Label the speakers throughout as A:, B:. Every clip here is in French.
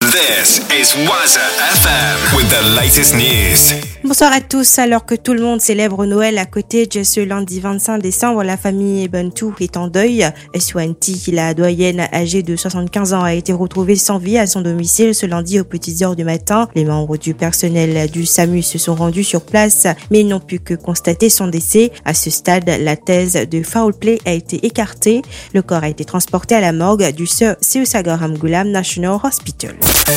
A: This is Waza FM with the latest news.
B: Bonsoir à tous. Alors que tout le monde célèbre Noël à Cottage ce lundi 25 décembre, la famille Bantou est en deuil. Swanti, la doyenne âgée de 75 ans, a été retrouvée sans vie à son domicile ce lundi aux petites heures du matin. Les membres du personnel du SAMU se sont rendus sur place, mais ils n'ont pu que constater son décès. À ce stade, la thèse de foul play a été écartée. Le corps a été transporté à la morgue du Sir Seusagram Ghulam National Hospital.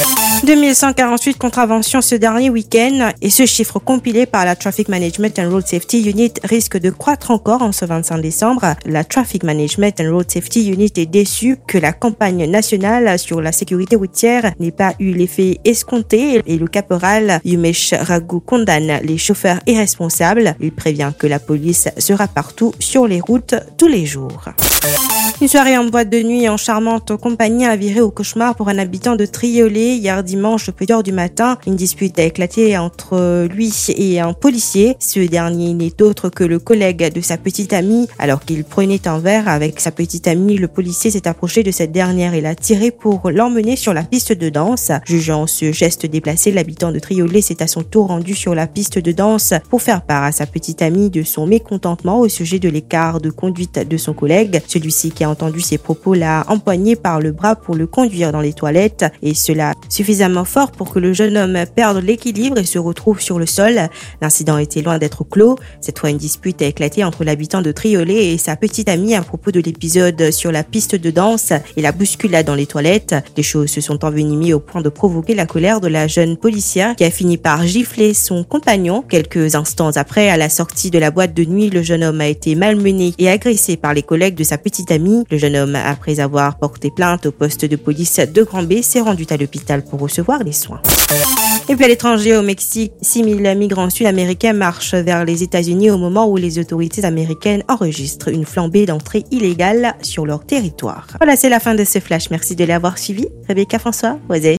B: 2148 contraventions ce dernier week-end et ce chiffre compilé par la Traffic Management and Road Safety Unit risque de croître encore en ce 25 décembre. La Traffic Management and Road Safety Unit est déçue que la campagne nationale sur la sécurité routière n'ait pas eu l'effet escompté et le caporal Umesh Raghu condamne les chauffeurs irresponsables. Il prévient que la police sera partout sur les routes tous les jours. Une soirée en boîte de nuit en charmante compagnie a viré au cauchemar pour un habitant de Triolet hier dimanche aux petites heures du matin. Une dispute a éclaté entre lui et un policier. Ce dernier n'est autre que le collègue de sa petite amie. Alors qu'il prenait un verre avec sa petite amie, le policier s'est approché de cette dernière et l'a tiré pour l'emmener sur la piste de danse. Jugeant ce geste déplacé, l'habitant de Triolet s'est à son tour rendu sur la piste de danse pour faire part à sa petite amie de son mécontentement au sujet de l'écart de conduite de son collègue. Celui-ci qui a entendu ses propos l'a empoigné par le bras pour le conduire dans les toilettes et cela suffisamment fort pour que le jeune homme perde l'équilibre et se retrouve sur le sol. L'incident était loin d'être clos. Cette fois, une dispute a éclaté entre l'habitant de Triolet et sa petite amie à propos de l'épisode sur la piste de danse et la bousculade dans les toilettes. Les choses se sont envenimées au point de provoquer la colère de la jeune policière qui a fini par gifler son compagnon. Quelques instants après, à la sortie de la boîte de nuit, le jeune homme a été malmené et agressé par les collègues de sa petite amie. Le jeune homme, après avoir porté plainte au poste de police de Grand-B, s'est rendu à l'hôpital pour recevoir les soins. Et puis à l'étranger, au Mexique, 6000 migrants sud-américains marchent vers les États-Unis au moment où les autorités américaines enregistrent une flambée d'entrée illégale sur leur territoire. Voilà, c'est la fin de ce flash. Merci de l'avoir suivi. Rebecca François, Wazé.